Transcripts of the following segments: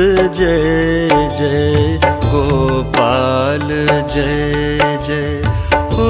जय जय गोपाल जय जय हो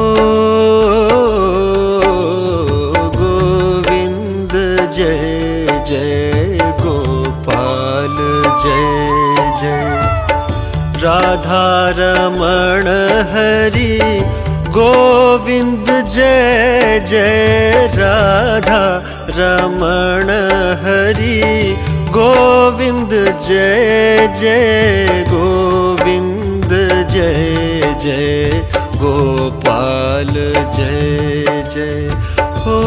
गोविंद जय जय गोपाल जय जय राधा रमण हरि गोविंद जय जय राधा रमण हरि गोविंद जय जय गोविंद जय जय गोपाल जय जय हो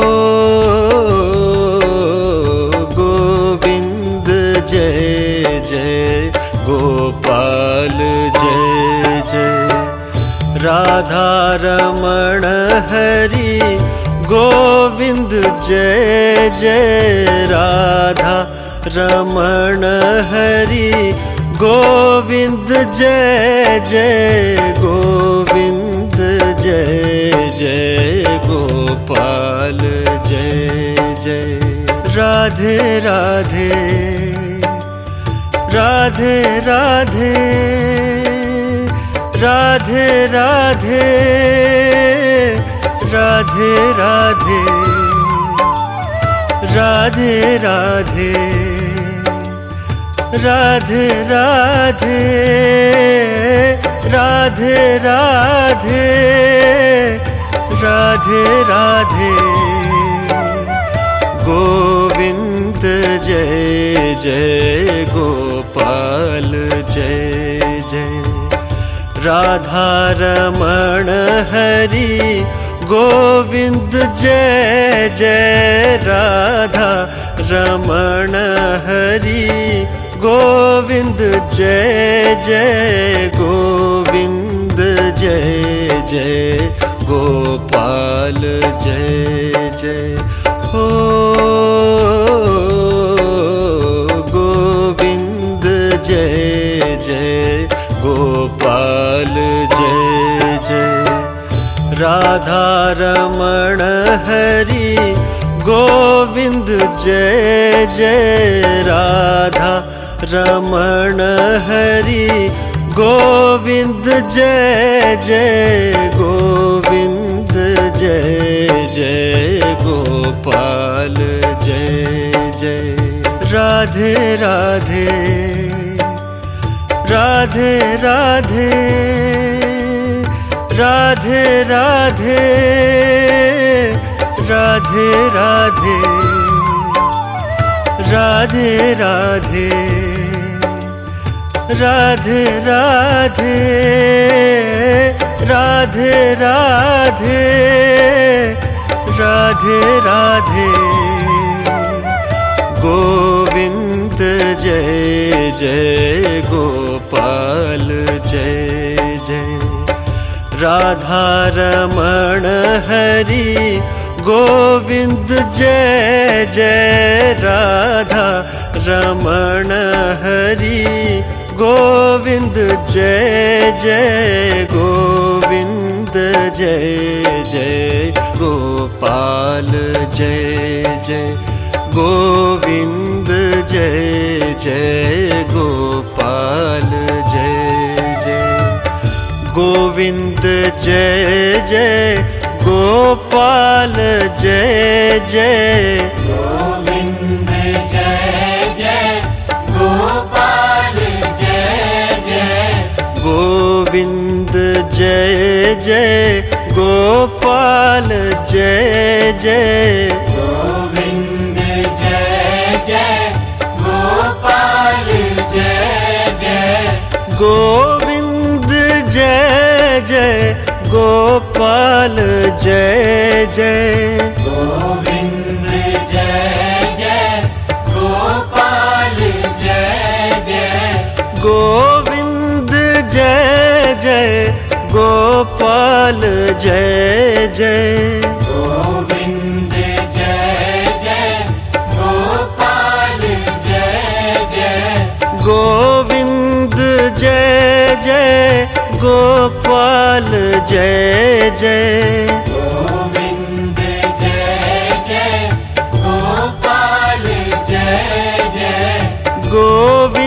गोविंद जय जय गोपाल जय जय राधा रमण हरि गोविंद जय जय राधा रमण हरि गोविंद जय जय गोविंद जय जय गोपाल जय जय राधे राधे राधे राधे राधे राधे राधे राधे राधे राधे राधे राधे राधे राधे राधे राधे गोविंद जय जय गोपाल जय जय राधा रमण हरि गोविंद जय जय राधा रमण हरि गोविंद जय जय गोविंद जय जय गोपाल जय जय हो गोविंद जय जय गोपाल जय जय राधा रमण हरि गोविंद जय जय राधा रमण हरि गोविंद जय जय गोविंद जय जय गोपाल जय जय राधे राधे राधे राधे राधे राधे राधे राधे राधे राधे राधे राधे राधे राधे राधे राधे गोविंद जय जय गोपाल जय जय राधा रमण हरि गोविंद जय जय राधा रमण हरि गोविंद जय जय गोविंद जय जय गोपाल जय जय गोविंद जय जय गोपाल जय जय गोविंद जय जय गोपाल जय जय गोविंद जय जय गोपाल जय जय गोविंद जय जय गोपाल जय जय गोविंद जय जय गोपाल जय जय गोविंद जय जय गोपाल जय जय गोविंद जय जय गोपाल जय जय गोविंद जय जय गोपाल जय जय गोविंद जय जय गोपाल जय जय गोविंद जय जय गोपाल जय जय गोविंद जय जय गोपाल जय जय गोविंद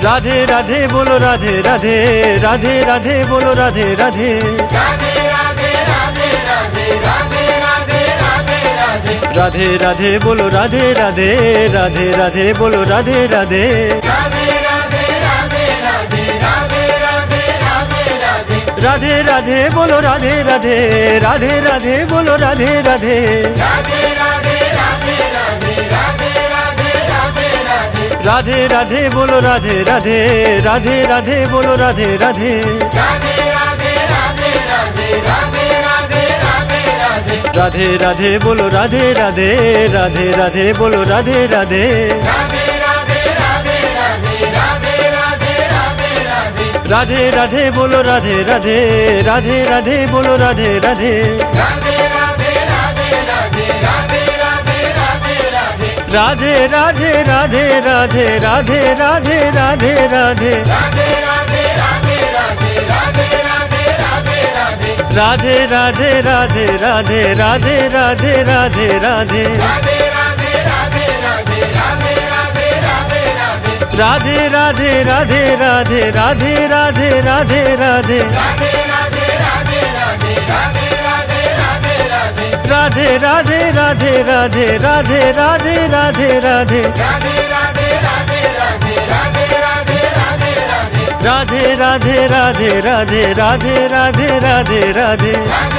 राधे राधे बोलो राधे राधे, राधे राधे बोलो राधे राधे, राधे राधे राधे राधे राधे राधे राधे राधे, राधे राधे बोलो राधे राधे, राधे राधे बोलो राधे राधे, राधे राधे राधे राधे राधे राधे राधे राधे, राधे राधे बोलो राधे राधे, राधे राधे बोलो राधे राधे, राधे राधे राधे राधे राधे राधे राधे राधे, राधे राधे बोलो राधे राधे, राधे राधे बोलो राधे राधे, राधे राधे राधे राधे राधे राधे राधे राधे, राधे राधे बोलो राधे राधे, राधे राधे बोलो राधे राधे, राधे राधे राधे राधे राधे राधे राधे राधे, राधे राधे बोलो राधे राधे, राधे राधे बोलो राधे राधे, राधे राधे राधे राधे राधे राधे राधे राधे, राधे राधे राधे राधे राधे राधे राधे राधे, राधे राधे राधे राधे राधे राधे राधे राधे, राधे राधे राधे राधे राधे राधे राधे राधे, राधे राधे राधे राधे राधे राधे राधे राधे, राधे राधे राधे राधे राधे राधे राधे राधे, राधे राधे राधे राधे राधे राधे राधे राधे, राधे राधे राधे राधे राधे राधे राधे राधे, राधे राधे राधे राधे राधे राधे राधे राधे, राधे राधे राधे राधे राधे राधे राधे राधे,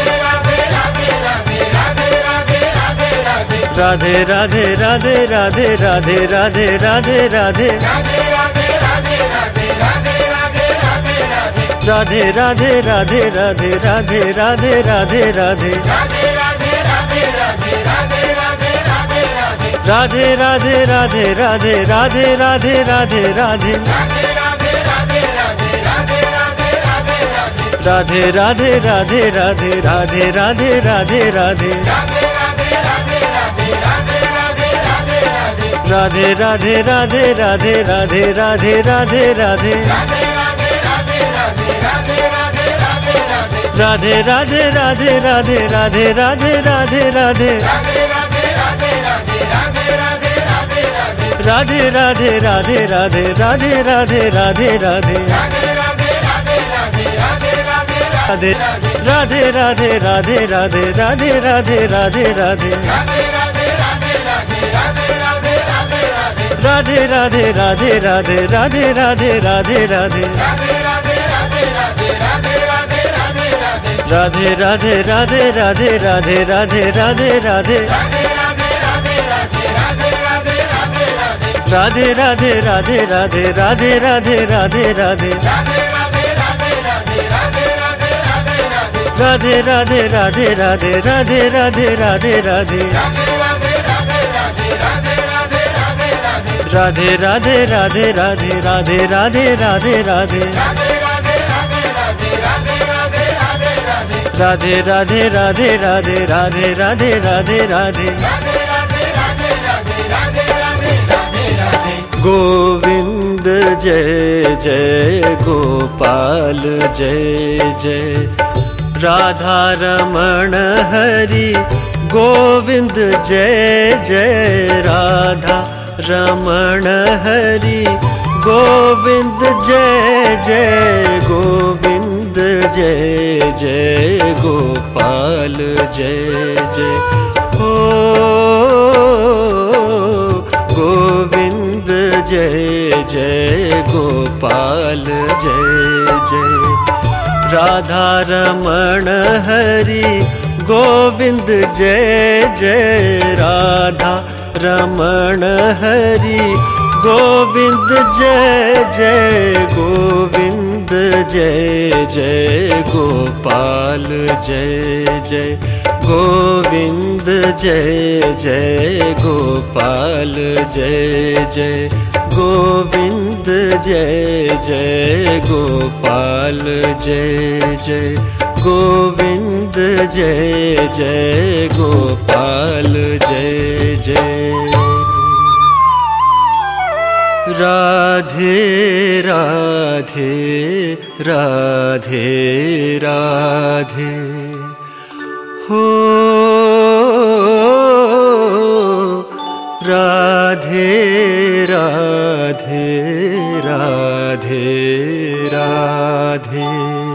राधे राधे राधे राधे राधे राधे राधे राधे, राधे राधे राधे राधे राधे राधे राधे राधे, राधे राधे राधे राधे राधे राधे राधे राधे, राधे राधे राधे राधे राधे राधे राधे राधे, राधे राधे राधे राधे राधे राधे राधे राधे, राधे राधे राधे राधे राधे राधे राधे राधे, राधे राधे राधे राधे राधे राधे राधे राधे, राधे राधे राधे राधे राधे राधे राधे राधे, राधे राधे राधे राधे राधे राधे राधे राधे, राधे राधे राधे राधे राधे राधे राधे राधे, राधे राधे राधे राधे राधे राधे राधे राधे, राधे राधे राधे राधे राधे राधे राधे राधे, राधे राधे राधे राधे राधे राधे राधे राधे, राधे राधे राधे राधे राधे राधे राधे राधे, गोविंद जय जय गोपाल जय जय, राधा रमण हरि गोविंद जय जय, राधा रमण हरि गोविंद जय जय, गोविंद जय जय गोपाल जय जय, ओ गोविंद जय जय गोपाल जय जय, राधा रमण हरि गोविंद जय जय, राधा रमण हरि गोविंद जय जय, गोविंद जय जय गोपाल जय जय, गोविंद जय जय गोपाल जय जय, गोविंद जय जय गोपाल जय जय, गोविंद जय जय गोपाल जय जय, राधे राधे राधे राधे, हो राधे राधे राधे। राधे।